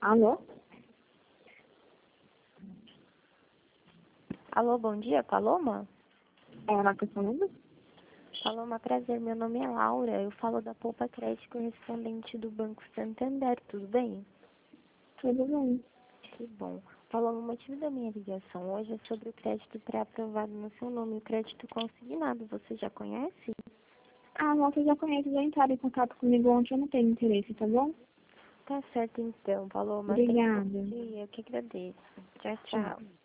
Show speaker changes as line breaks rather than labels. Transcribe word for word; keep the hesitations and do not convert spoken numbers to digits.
Alô?
Alô, bom dia, Paloma?
É ela que tá falando?
Paloma, prazer, meu nome é Laura, eu falo da Poupa Crédito correspondente do Banco Santander, tudo bem?
Tudo bem.
Que bom. Paloma, o motivo da minha ligação hoje é sobre o crédito pré-aprovado no seu nome, o crédito consignado, você já conhece?
Ah, não, você já conhece, já entraram em contato comigo ontem, eu não tenho interesse, tá bom?
Tá certo então, Paloma, tenha um bom
Obrigada.
dia, eu que agradeço. Tchau,
Tchau.
tchau.